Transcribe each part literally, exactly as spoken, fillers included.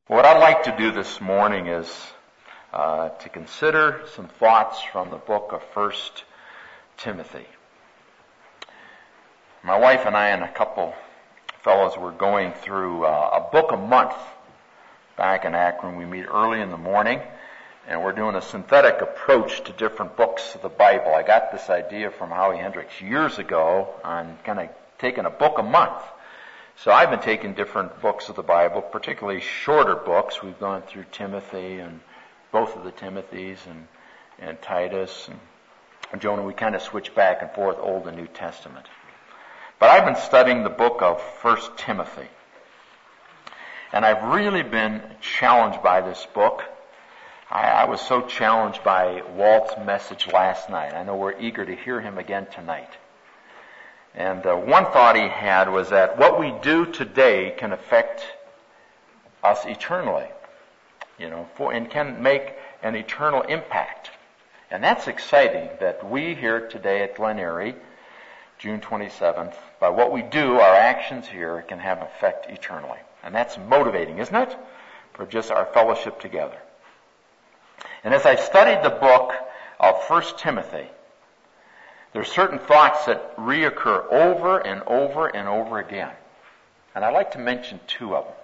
What I'd like to do this morning is uh, to consider some thoughts from the book of First Timothy. My wife and I and a couple fellows were going through uh, a book a month back in Akron. We meet early in the morning, and we're doing a synthetic approach to different books of the Bible. I got this idea from Howie Hendricks years ago on kind of taking a book a month. So I've been taking different books of the Bible, particularly shorter books. We've gone through Timothy and both of the Timothys and, and Titus and, and Jonah. We kind of switch back and forth, Old and New Testament. But I've been studying the book of First Timothy. And I've really been challenged by this book. I, I was so challenged by Walt's message last night. I know we're eager to hear him again tonight. And uh, one thought he had was that what we do today can affect us eternally, you know, for, and can make an eternal impact. And that's exciting that we here today at Glen Eyrie, June twenty-seventh, by what we do, our actions here can have effect eternally. And that's motivating, isn't it? For just our fellowship together. And as I studied the book of First Timothy, there are certain thoughts that reoccur over and over and over again. And I'd like to mention two of them.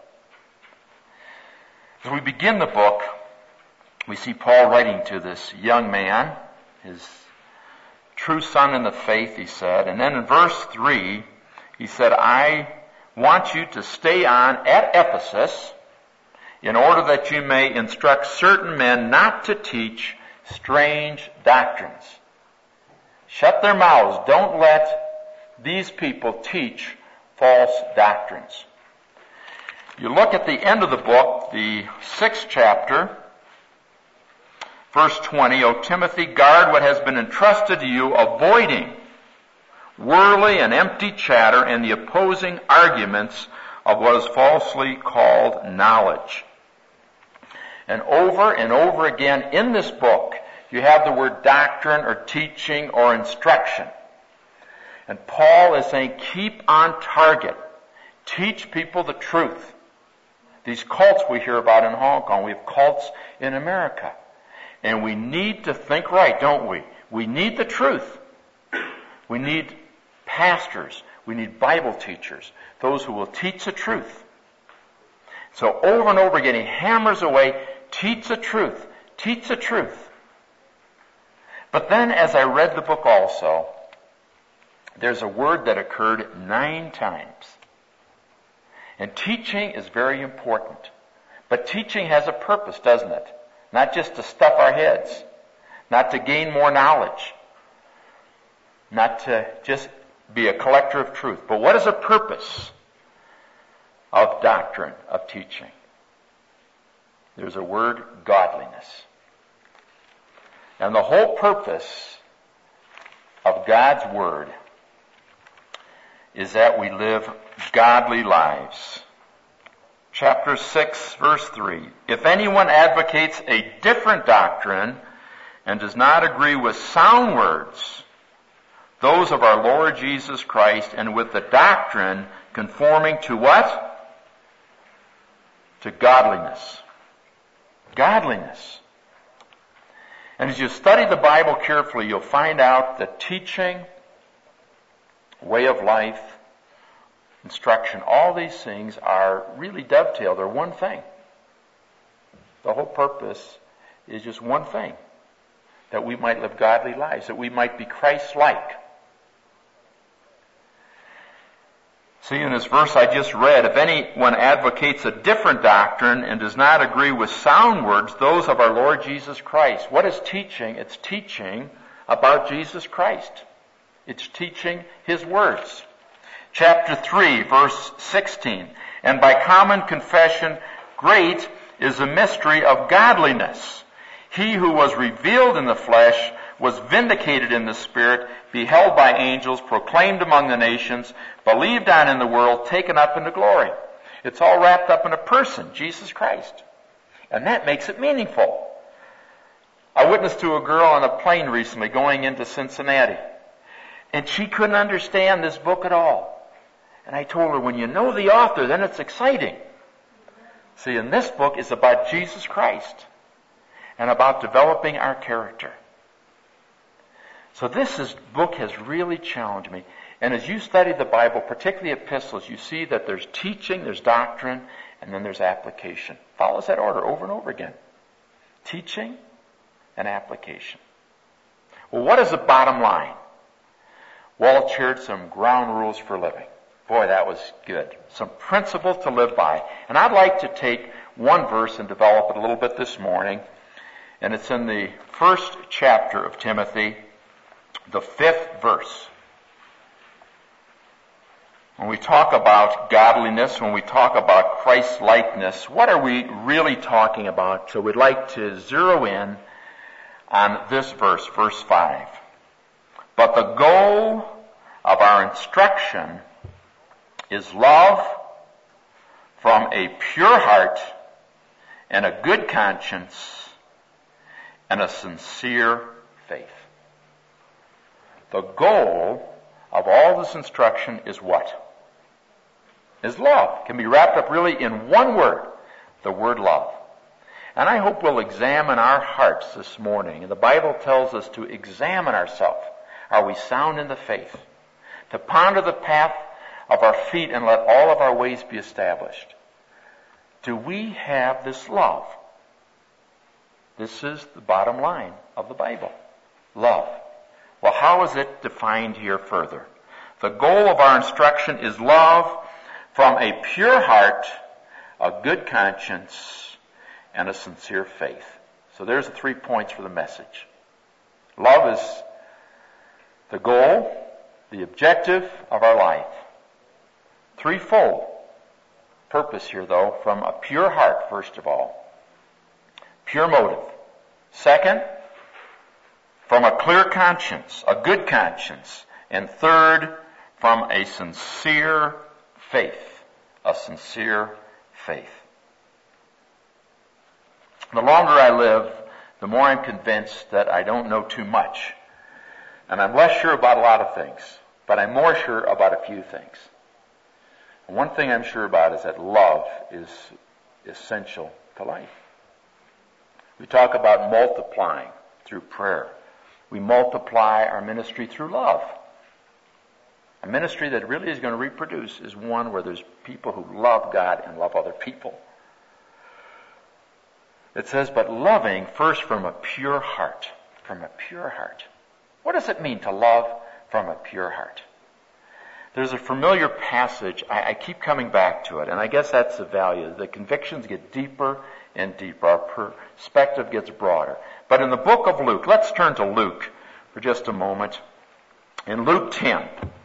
As we begin the book, we see Paul writing to this young man, his true son in the faith, he said. And then in verse three, he said, I want you to stay on at Ephesus in order that you may instruct certain men not to teach strange doctrines. Shut their mouths. Don't let these people teach false doctrines. You look at the end of the book, the sixth chapter, verse twenty, O Timothy, guard what has been entrusted to you, avoiding worldly and empty chatter and the opposing arguments of what is falsely called knowledge. And over and over again in this book, you have the word doctrine or teaching or instruction. And Paul is saying, keep on target. Teach people the truth. These cults we hear about in Hong Kong, we have cults in America. And we need to think right, don't we? We need the truth. We need pastors. We need Bible teachers. Those who will teach the truth. So over and over again, he hammers away, teach the truth. Teach the truth. But then as I read the book also, there's a word that occurred nine times. And teaching is very important. But teaching has a purpose, doesn't it? Not just to stuff our heads. Not to gain more knowledge. Not to just be a collector of truth. But what is the purpose of doctrine, of teaching? There's a word, godliness. And the whole purpose of God's Word is that we live godly lives. Chapter six, verse three. If anyone advocates a different doctrine and does not agree with sound words, those of our Lord Jesus Christ, and with the doctrine conforming to what? To godliness. Godliness. And as you study the Bible carefully, you'll find out that teaching, way of life, instruction, all these things are really dovetailed. They're one thing. The whole purpose is just one thing. That we might live godly lives. That we might be Christ-like. See, in this verse I just read, if anyone advocates a different doctrine and does not agree with sound words, those of our Lord Jesus Christ. What is teaching? It's teaching about Jesus Christ. It's teaching His words. Chapter three, verse sixteen. And by common confession, great is the mystery of godliness. He who was revealed in the flesh was vindicated in the Spirit, beheld by angels, proclaimed among the nations, believed on in the world, taken up into glory. It's all wrapped up in a person, Jesus Christ. And that makes it meaningful. I witnessed to a girl on a plane recently going into Cincinnati. And she couldn't understand this book at all. And I told her, when you know the author, then it's exciting. See, in this book is about Jesus Christ and about developing our character. So this is, book has really challenged me. And as you study the Bible, particularly epistles, you see that there's teaching, there's doctrine, and then there's application. Follows that order over and over again. Teaching and application. Well, what is the bottom line? Wall shared some ground rules for living. Boy, that was good. Some principles to live by. And I'd like to take one verse and develop it a little bit this morning. And it's in the first chapter of Timothy, the fifth verse. When we talk about godliness, when we talk about Christ-likeness, what are we really talking about? So we'd like to zero in on this verse, verse five. But the goal of our instruction is love from a pure heart and a good conscience and a sincere faith. The goal of all this instruction is what? Is love. It can be wrapped up really in one word, the word love. And I hope we'll examine our hearts this morning. And the Bible tells us to examine ourselves. Are we sound in the faith? To ponder the path of our feet and let all of our ways be established. Do we have this love? This is the bottom line of the Bible. Love. Well, how is it defined here further? The goal of our instruction is love from a pure heart, a good conscience, and a sincere faith. So there's the three points for the message. Love is the goal, the objective of our life. Threefold purpose here, though, from a pure heart, first of all. Pure motive. Second, from a clear conscience, a good conscience. And third, from a sincere faith. A sincere faith. The longer I live, the more I'm convinced that I don't know too much. And I'm less sure about a lot of things, but I'm more sure about a few things. And one thing I'm sure about is that love is essential to life. We talk about multiplying through prayer. We multiply our ministry through love. A ministry that really is going to reproduce is one where there's people who love God and love other people. It says, but loving first from a pure heart. From a pure heart. What does it mean to love from a pure heart? There's a familiar passage. I, I keep coming back to it, and I guess that's the value. The convictions get deeper and deeper. Our perspective gets broader. But in the book of Luke, let's turn to Luke for just a moment. In Luke ten.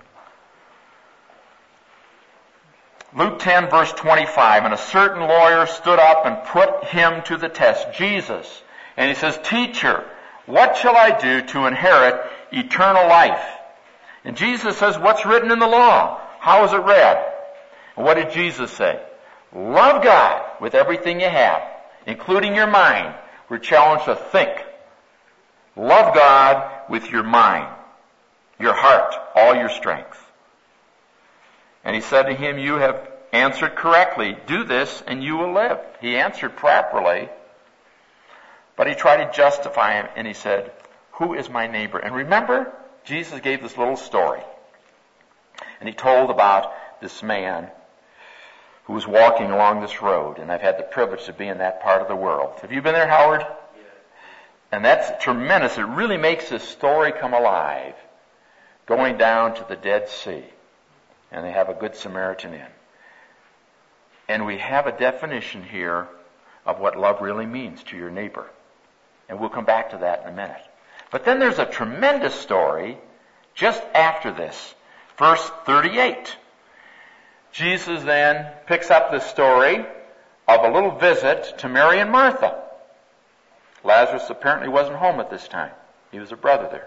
Luke ten, verse twenty-five, and a certain lawyer stood up and put him to the test, Jesus. And he says, Teacher, what shall I do to inherit eternal life? And Jesus says, what's written in the law? How is it read? And what did Jesus say? Love God with everything you have, including your mind. We're challenged to think. Love God with your mind, your heart, all your strength. And he said to him, you have answered correctly. Do this and you will live. He answered properly, but he tried to justify him and he said, who is my neighbor? And remember, Jesus gave this little story. And he told about this man who was walking along this road. And I've had the privilege to be in that part of the world. Have you been there, Howard? Yes. And that's tremendous. It really makes this story come alive. Going down to the Dead Sea. And they have a Good Samaritan in. And we have a definition here of what love really means to your neighbor. And we'll come back to that in a minute. But then there's a tremendous story just after this. Verse thirty-eight. Jesus then picks up the story of a little visit to Mary and Martha. Lazarus apparently wasn't home at this time. He was a brother there.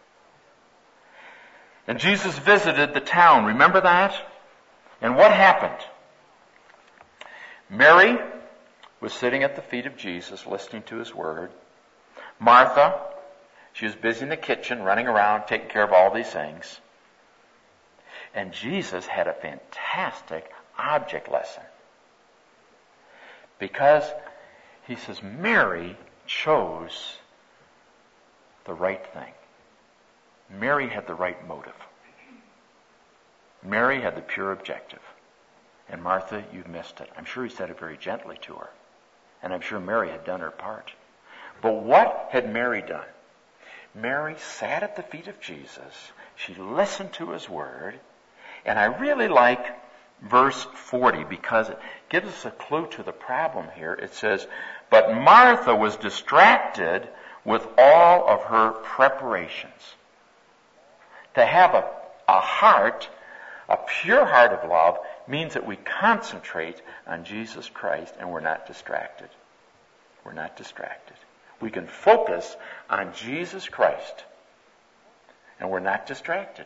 And Jesus visited the town. Remember that? And what happened? Mary was sitting at the feet of Jesus listening to his word. Martha, she was busy in the kitchen, running around, taking care of all these things. And Jesus had a fantastic object lesson. Because he says Mary chose the right thing. Mary had the right motive. Mary had the pure objective. And Martha, you've missed it. I'm sure he said it very gently to her. And I'm sure Mary had done her part. But what had Mary done? Mary sat at the feet of Jesus. She listened to his word. And I really like verse forty because it gives us a clue to the problem here. It says, but Martha was distracted with all of her preparations. To have a, a heart, a pure heart of love, means that we concentrate on Jesus Christ and we're not distracted. We're not distracted. We can focus on Jesus Christ and we're not distracted.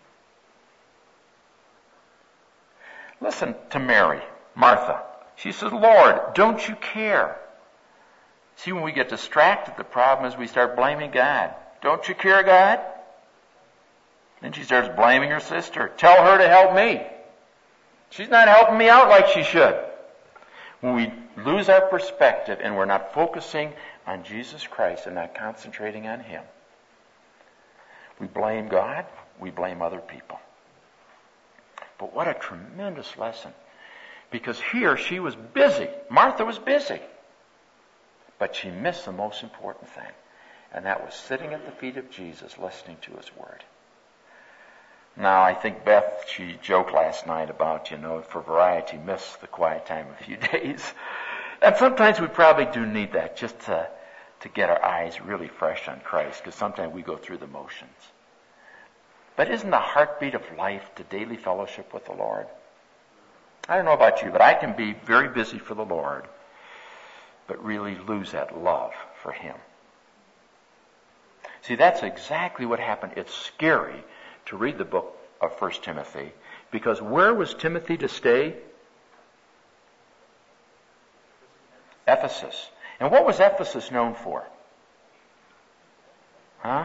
Listen to Mary, Martha. She says, Lord, don't you care? See, when we get distracted, the problem is we start blaming God. Don't you care, God? Then she starts blaming her sister. Tell her to help me. She's not helping me out like she should. When we lose our perspective and we're not focusing on Jesus Christ and not concentrating on Him, we blame God, we blame other people. But what a tremendous lesson. Because here she was busy. Martha was busy. But she missed the most important thing. And that was sitting at the feet of Jesus, listening to His word. Now, I think Beth, she joked last night about, you know, for variety, miss the quiet time a few days. And sometimes we probably do need that just to, to get our eyes really fresh on Christ, because sometimes we go through the motions. But isn't the heartbeat of life the daily fellowship with the Lord? I don't know about you, but I can be very busy for the Lord, but really lose that love for Him. See, that's exactly what happened. It's scary to read the book of First Timothy, because where was Timothy to stay? Ephesus. And what was Ephesus known for? Huh?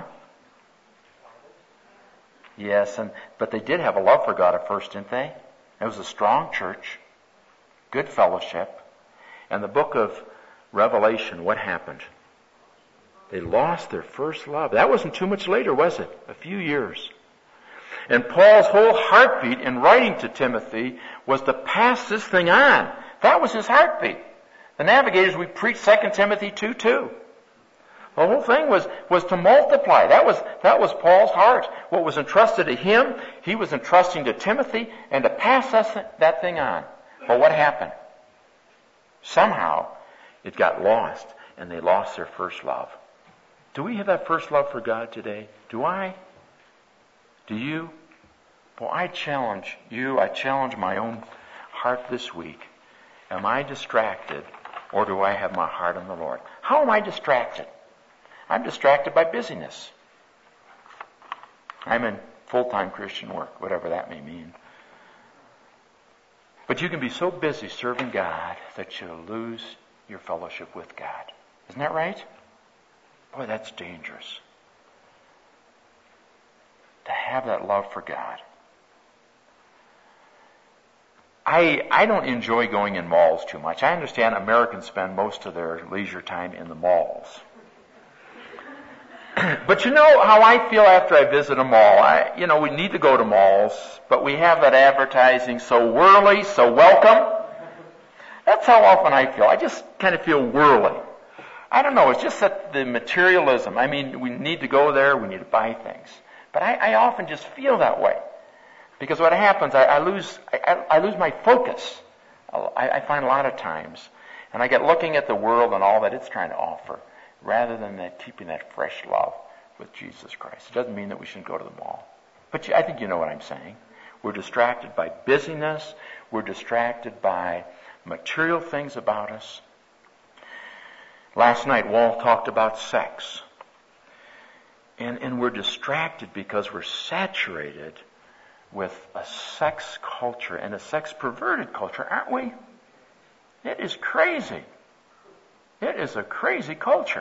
Yes, and but they did have a love for God at first, didn't they? It was a strong church, good fellowship. And the book of Revelation, what happened? They lost their first love. That wasn't too much later, was it? A few years. And Paul's whole heartbeat in writing to Timothy was to pass this thing on. That was his heartbeat. The Navigators, we preached Second Timothy two two. The whole thing was, was to multiply. That was, that was Paul's heart. What was entrusted to him, he was entrusting to Timothy and to pass us that thing on. But what happened? Somehow it got lost and they lost their first love. Do we have that first love for God today? Do I? Do you? Well, I challenge you, I challenge my own heart this week. Am I distracted or do I have my heart on the Lord? How am I distracted? I'm distracted by busyness. I'm in full-time Christian work, whatever that may mean. But you can be so busy serving God that you lose your fellowship with God. Isn't that right? Boy, that's dangerous. To have that love for God. I I don't enjoy going in malls too much. I understand Americans spend most of their leisure time in the malls. But you know how I feel after I visit a mall. I, you know, we need to go to malls, but we have that advertising so whirly, so welcome. That's how often I feel. I just kind of feel whirly. I don't know, it's just that the materialism. I mean, we need to go there, we need to buy things. But I, I often just feel that way. Because what happens, I, I lose I, I lose my focus. I, I find a lot of times. And I get looking at the world and all that it's trying to offer, rather than that keeping that fresh love with Jesus Christ. It doesn't mean that we shouldn't go to the mall. But you, I think you know what I'm saying. We're distracted by busyness. We're distracted by material things about us. Last night, Walt talked about sex. And, and we're distracted because we're saturated with a sex culture and a sex perverted culture, aren't we? It is crazy. It is a crazy culture.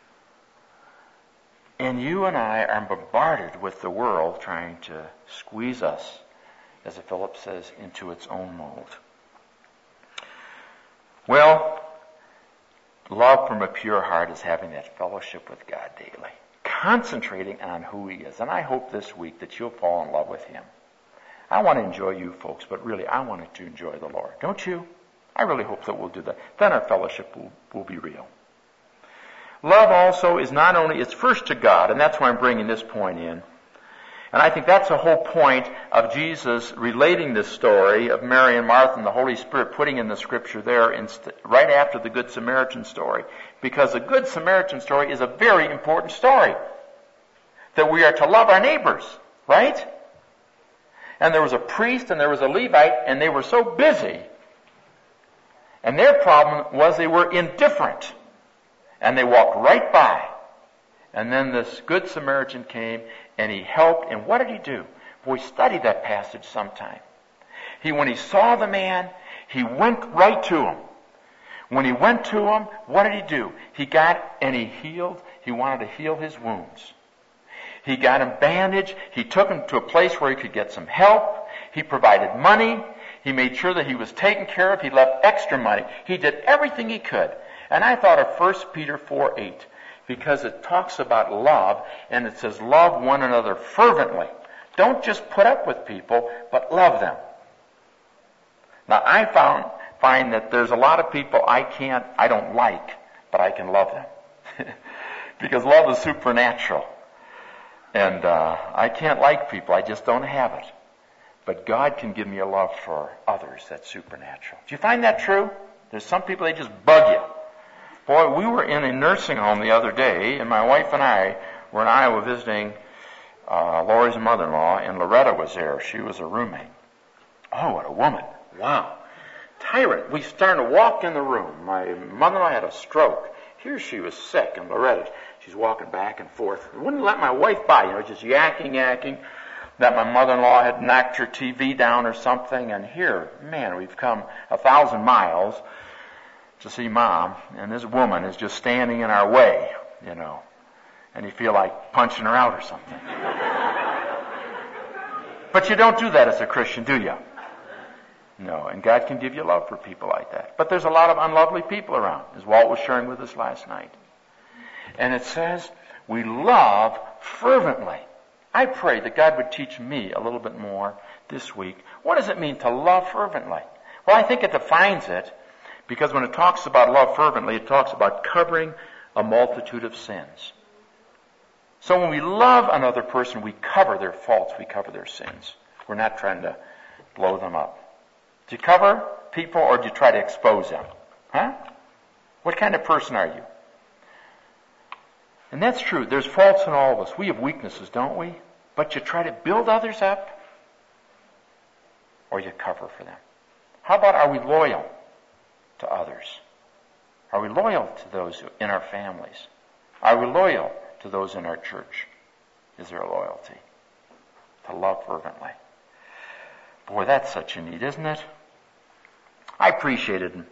And you and I are bombarded with the world trying to squeeze us, as Philip says, into its own mold. Well, love from a pure heart is having that fellowship with God daily, concentrating on who He is. And I hope this week that you'll fall in love with Him. I want to enjoy you folks, but really I wanted to enjoy the Lord. Don't you? I really hope that we'll do that. Then our fellowship will, will be real. Love also is not only, it's first to God, and that's why I'm bringing this point in. And I think that's the whole point of Jesus relating this story of Mary and Martha and the Holy Spirit putting in the scripture there inst- right after the Good Samaritan story. Because the Good Samaritan story is a very important story. That we are to love our neighbors, right? And there was a priest and there was a Levite, and they were so busy. And their problem was they were indifferent. And they walked right by. And then this Good Samaritan came and he helped. And what did he do? Boy, study that passage sometime. He, when he saw the man, he went right to him. When he went to him, what did he do? He got and he healed. He wanted to heal his wounds. He got him bandaged. He took him to a place where he could get some help. He provided money. He made sure that he was taken care of. He left extra money. He did everything he could. And I thought of First Peter four eight, because it talks about love, and it says love one another fervently. Don't just put up with people, but love them. Now I found find that there's a lot of people I can't, I don't like, but I can love them. Because love is supernatural. And uh, I can't like people, I just don't have it. But God can give me a love for others that's supernatural. Do you find that true? There's some people, they just bug you. Boy, we were in a nursing home the other day, and my wife and I were in Iowa visiting uh, Lori's mother-in-law, and Loretta was there. She was a roommate. Oh, what a woman. Wow. Tyrant. We started to walk in the room. My mother-in-law had a stroke. Here she was sick, and Loretta, she's walking back and forth. Wouldn't let my wife by, you know, just yakking, yakking. That my mother-in-law had knocked her T V down or something. And here, man, we've come a thousand miles to see Mom, and this woman is just standing in our way, you know. And you feel like punching her out or something. But you don't do that as a Christian, do you? No, and God can give you love for people like that. But there's a lot of unlovely people around, as Walt was sharing with us last night. And it says, we love fervently. I pray that God would teach me a little bit more this week. What does it mean to love fervently? Well, I think it defines it, because when it talks about love fervently, it talks about covering a multitude of sins. So when we love another person, we cover their faults, we cover their sins. We're not trying to blow them up. Do you cover people or do you try to expose them? Huh? What kind of person are you? And that's true. There's faults in all of us. We have weaknesses, don't we? But you try to build others up or you cover for them. How about, are we loyal to others? Are we loyal to those in our families? Are we loyal to those in our church? Is there a loyalty? To love fervently. Boy, that's such a need, isn't it? I appreciated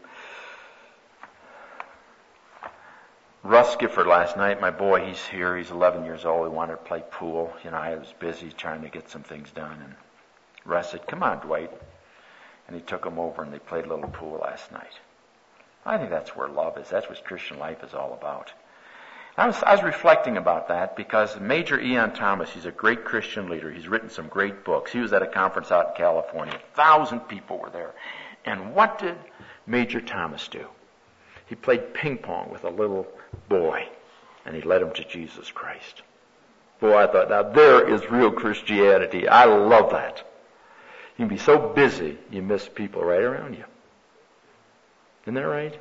Russ Gifford last night. My boy, he's here. He's eleven years old. He wanted to play pool. You know, I was busy trying to get some things done. And Russ said, come on, Dwight. And he took him over and they played a little pool last night. I think that's where love is. That's what Christian life is all about. I was, I was reflecting about that because Major Ian Thomas, he's a great Christian leader. He's written some great books. He was at a conference out in California. A thousand people were there. And what did Major Thomas do? He played ping pong with a little boy, and he led him to Jesus Christ. Boy, I thought, now there is real Christianity. I love that. You can be so busy, you miss people right around you. Isn't that right?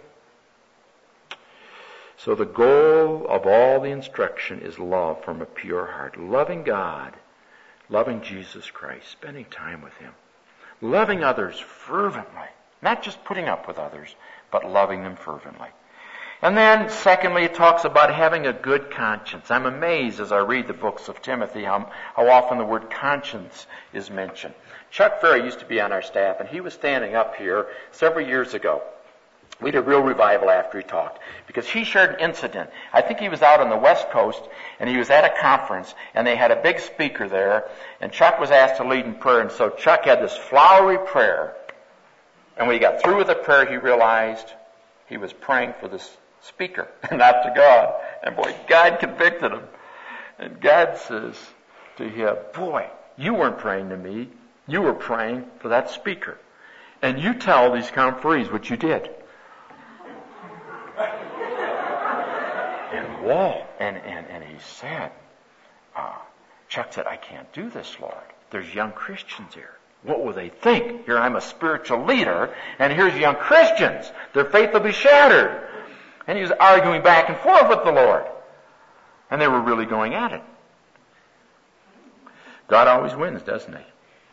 So the goal of all the instruction is love from a pure heart. Loving God, loving Jesus Christ, spending time with Him. Loving others fervently. Not just putting up with others, but loving them fervently. And then, secondly, it talks about having a good conscience. I'm amazed as I read the books of Timothy how, how often the word conscience is mentioned. Chuck Ferry used to be on our staff, and he was standing up here several years ago. We had a real revival after he talked, because he shared an incident. I think he was out on the West Coast, and he was at a conference, and they had a big speaker there, and Chuck was asked to lead in prayer, and so Chuck had this flowery prayer. And when he got through with the prayer, he realized he was praying for this speaker, not to God. And boy, God convicted him. And God says to him, boy, you weren't praying to me. You were praying for that speaker. And you tell these conferees what you did. And whoa. And, and, and he said, uh, Chuck said, I can't do this, Lord. There's young Christians here. What will they think? Here I'm a spiritual leader, and here's young Christians. Their faith will be shattered. And he was arguing back and forth with the Lord. And they were really going at it. God always wins, doesn't he?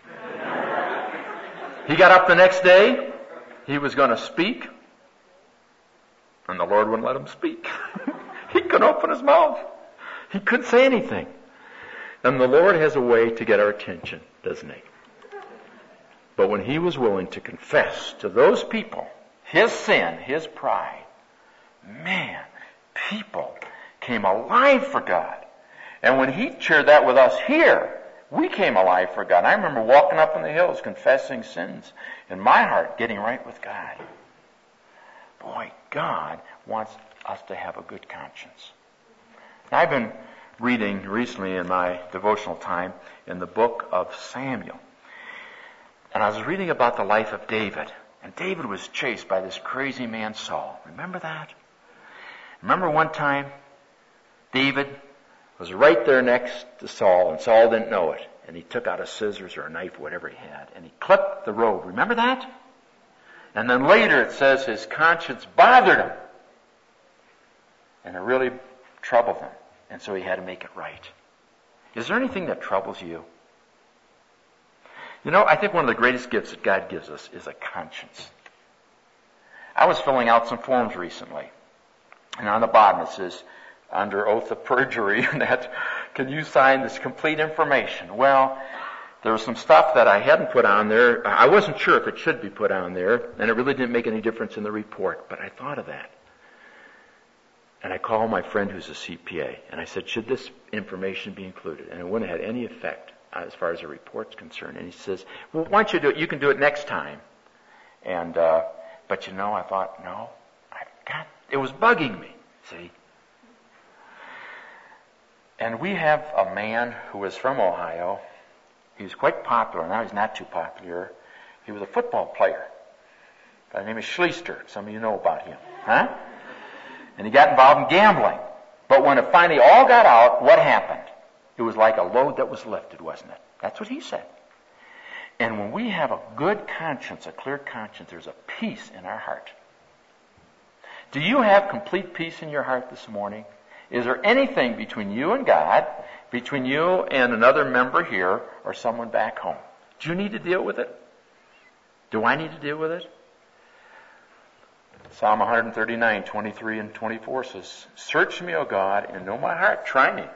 He got up the next day. He was going to speak. And the Lord wouldn't let him speak. He couldn't open his mouth. He couldn't say anything. And the Lord has a way to get our attention, doesn't he? But when he was willing to confess to those people his sin, his pride, man, people came alive for God. And when he shared that with us here, we came alive for God. I remember walking up in the hills, confessing sins in my heart, getting right with God. Boy, God wants us to have a good conscience. I've been reading recently in my devotional time in the book of Samuel. And I was reading about the life of David. And David was chased by this crazy man Saul. Remember that? Remember one time David was right there next to Saul, and Saul didn't know it. And he took out a scissors or a knife, whatever he had, and he clipped the robe. Remember that? And then later it says his conscience bothered him. And it really troubled him. And so he had to make it right. Is there anything that troubles you? You know, I think one of the greatest gifts that God gives us is a conscience. I was filling out some forms recently. And on the bottom it says, under oath of perjury, that can you sign this complete information? Well, there was some stuff that I hadn't put on there. I wasn't sure if it should be put on there, and it really didn't make any difference in the report, but I thought of that. And I called my friend who's a C P A, and I said, should this information be included? And it wouldn't have had any effect as far as the report's concerned. And he says, well, why don't you do it? You can do it next time. And, uh, but you know, I thought, no, I've got, it was bugging me, see? And we have a man who was from Ohio. He was quite popular. Now he's not too popular. He was a football player. His name is Schleister. Some of you know about him. Huh? And he got involved in gambling. But when it finally all got out, what happened? It was like a load that was lifted, wasn't it? That's what he said. And when we have a good conscience, a clear conscience, there's a peace in our heart. Do you have complete peace in your heart this morning? Is there anything between you and God, between you and another member here, or someone back home? Do you need to deal with it? Do I need to deal with it? Psalm one thirty-nine, twenty-three and twenty-four says, search me, O God, and know my heart. Try me.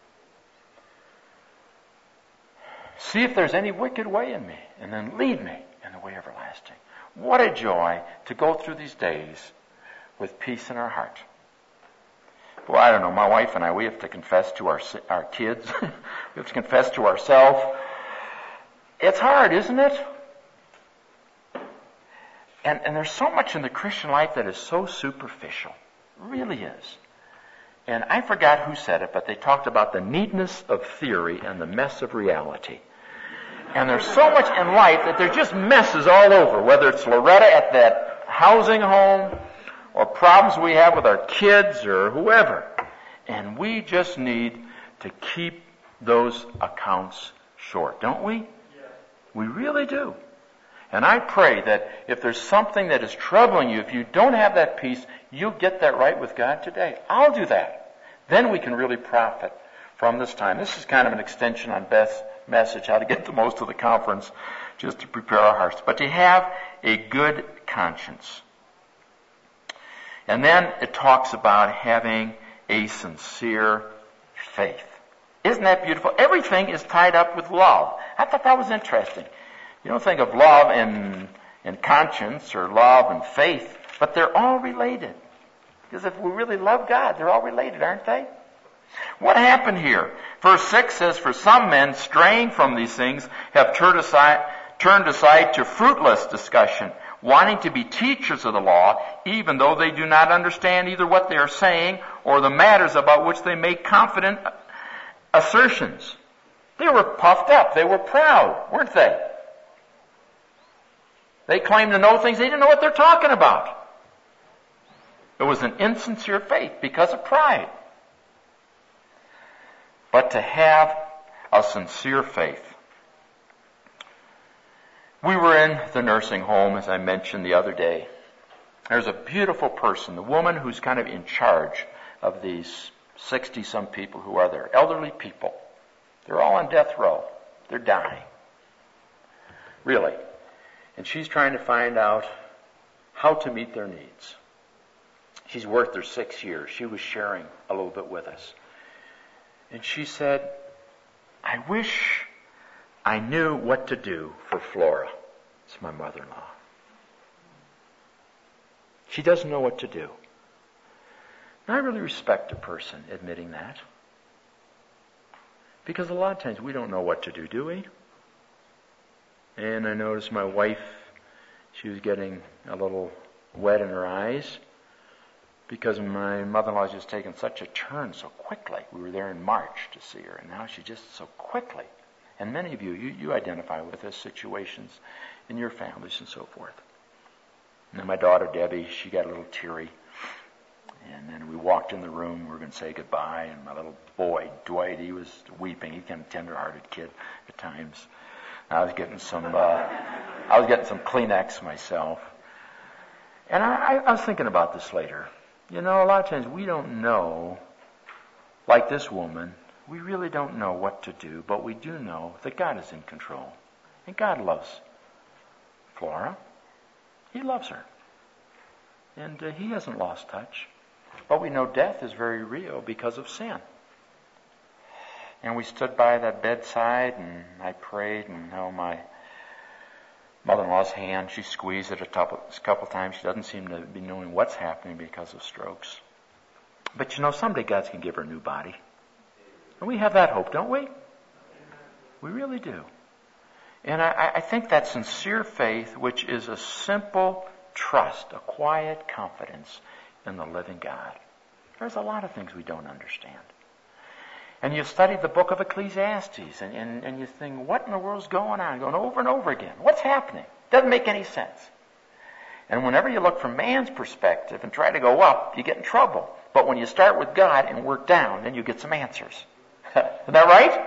See if there's any wicked way in me, and then lead me in the way everlasting. What a joy to go through these days with peace in our heart. Well, I don't know, my wife and I, we have to confess to our our kids. We have to confess to ourselves. It's hard, isn't it? And, and there's so much in the Christian life that is so superficial. It really is. And I forgot who said it, but they talked about the neatness of theory and the mess of reality. And there's so much in life that there just messes all over, whether it's Loretta at that housing home, or problems we have with our kids or whoever. And we just need to keep those accounts short, don't we? Yes. We really do. And I pray that if there's something that is troubling you, if you don't have that peace, you'll get that right with God today. I'll do that. Then we can really profit from this time. This is kind of an extension on Beth's message, how to get the most of the conference, just to prepare our hearts. But to have a good conscience. And then it talks about having a sincere faith. Isn't that beautiful? Everything is tied up with love. I thought that was interesting. You don't think of love and, and conscience or love and faith, but they're all related. Because if we really love God, they're all related, aren't they? What happened here? Verse six says, for some men straying from these things have turned aside, turned aside to fruitless discussion. wanting to be teachers of the law, even though they do not understand either what they are saying or the matters about which they make confident assertions. They were puffed up. They were proud, weren't they? They claimed to know things they didn't know what they're talking about. It was an insincere faith because of pride. But to have a sincere faith. We were in the nursing home, as I mentioned the other day. There's a beautiful person, the woman who's kind of in charge of these sixty-some people who are there, elderly people. They're all on death row. They're dying. Really. And she's trying to find out how to meet their needs. She's worked there six years. She was sharing a little bit with us. And she said, I wish I knew what to do for Flora. It's my mother-in-law. She doesn't know what to do. And I really respect a person admitting that. Because a lot of times we don't know what to do, do we? And I noticed my wife, she was getting a little wet in her eyes because my mother-in-law has just taken such a turn so quickly. We were there in March to see her, and now she just so quickly. And many of you, you, you identify with this situations in your families and so forth. And then my daughter Debbie, she got a little teary. And then we walked in the room, we were going to say goodbye, and my little boy, Dwight, he was weeping. He's kind of a tender-hearted kid at times. I was getting some, uh, I was getting some Kleenex myself. And I, I was thinking about this later. You know, a lot of times we don't know, like this woman, we really don't know what to do, but we do know that God is in control. And God loves Flora. He loves her. And uh, He hasn't lost touch. But we know death is very real because of sin. And we stood by that bedside, and I prayed, and held my mother-in-law's hand. She squeezed it a couple, a couple times. She doesn't seem to be knowing what's happening because of strokes. But you know, someday God's going to give her a new body. And we have that hope, don't we? We really do. And I, I think that sincere faith, which is a simple trust, a quiet confidence in the living God. There's a lot of things we don't understand. And you study the book of Ecclesiastes, and, and, and you think, what in the world's going on? Going over and over again. What's happening? Doesn't make any sense. And whenever you look from man's perspective and try to go up, you get in trouble. But when you start with God and work down, then you get some answers. Isn't that right?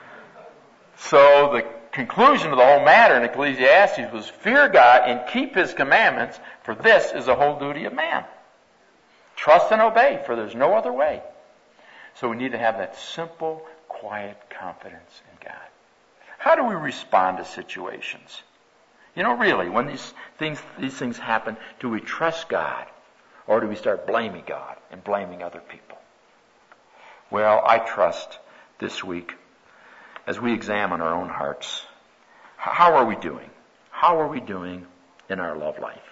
So the conclusion of the whole matter in Ecclesiastes was, fear God and keep His commandments, for this is the whole duty of man. Trust and obey, for there's no other way. So we need to have that simple, quiet confidence in God. How do we respond to situations? You know, really, when these things these things happen, do we trust God, or do we start blaming God and blaming other people? Well, I trust this week, as we examine our own hearts, how are we doing? How are we doing in our love life?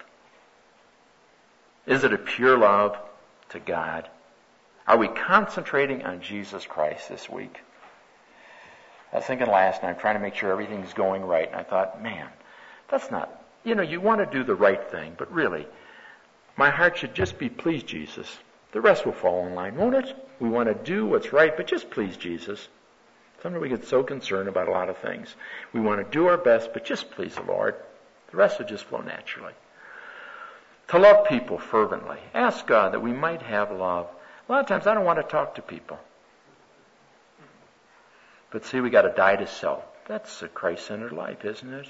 Is it a pure love to God? Are we concentrating on Jesus Christ this week? I was thinking last night, trying to make sure everything's going right, and I thought, man, that's not, you know, you want to do the right thing, but really, my heart should just be, please Jesus. The rest will fall in line, won't it? We want to do what's right, but just please Jesus. Sometimes we get so concerned about a lot of things. We want to do our best, but just please the Lord. The rest will just flow naturally. To love people fervently. Ask God that we might have love. A lot of times I don't want to talk to people. But see, we got to die to self. That's a Christ-centered life, isn't it?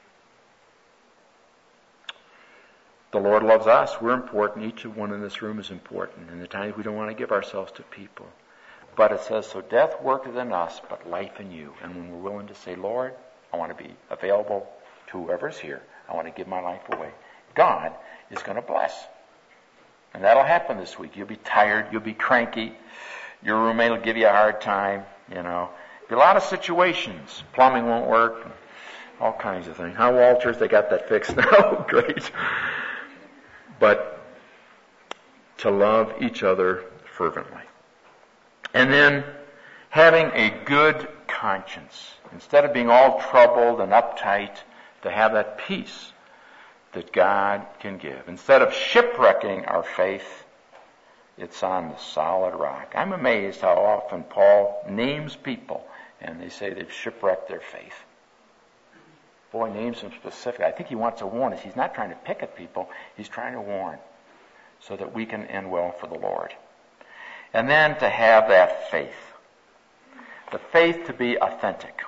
The Lord loves us. We're important. Each one in this room is important. And the times we don't want to give ourselves to people. But it says, so death worketh in us, but life in you. And when we're willing to say, Lord, I want to be available to whoever's here. I want to give my life away. God is going to bless. And that'll happen this week. You'll be tired. You'll be cranky. Your roommate will give you a hard time. You know, there'll be a lot of situations. Plumbing won't work. All kinds of things. How, Walters? They got that fixed now. Great. But to love each other fervently. And then having a good conscience. Instead of being all troubled and uptight, to have that peace that God can give. Instead of shipwrecking our faith, it's on the solid rock. I'm amazed how often Paul names people and they say they've shipwrecked their faith. Boy, names them specifically. I think he wants to warn us. He's not trying to pick at people. He's trying to warn so that we can end well for the Lord. And then to have that faith. The faith to be authentic.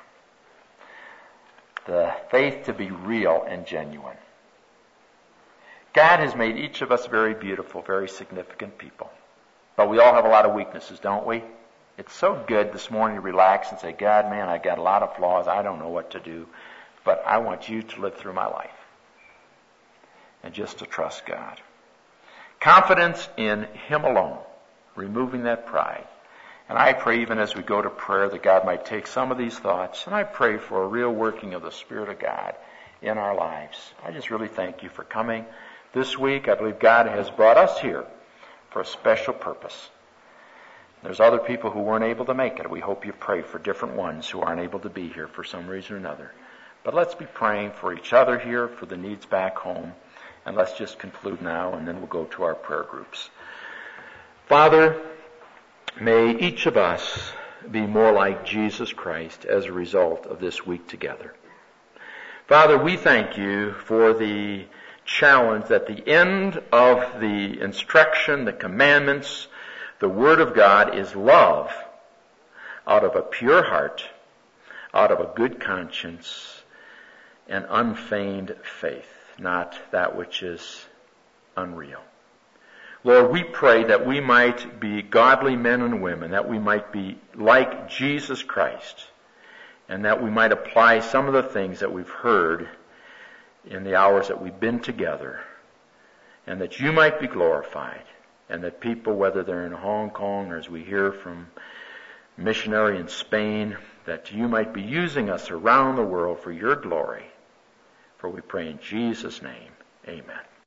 The faith to be real and genuine. God has made each of us very beautiful, very significant people. But we all have a lot of weaknesses, don't we? It's so good this morning to relax and say, God, man, I got a lot of flaws. I don't know what to do. But I want you to live through my life. And just to trust God. Confidence in Him alone. Removing that pride. And I pray even as we go to prayer that God might take some of these thoughts. And I pray for a real working of the Spirit of God in our lives. I just really thank you for coming this week. I believe God has brought us here for a special purpose. There's other people who weren't able to make it. We hope you pray for different ones who aren't able to be here for some reason or another. But let's be praying for each other here, for the needs back home. And let's just conclude now, and then we'll go to our prayer groups. Father, may each of us be more like Jesus Christ as a result of this week together. Father, we thank you for the challenge that the end of the instruction, the commandments, the Word of God is love out of a pure heart, out of a good conscience, and unfeigned faith, not that which is unreal. Lord, we pray that we might be godly men and women, that we might be like Jesus Christ, and that we might apply some of the things that we've heard in the hours that we've been together, and that you might be glorified, and that people, whether they're in Hong Kong or as we hear from missionary in Spain, that you might be using us around the world for your glory. For we pray in Jesus' name, amen.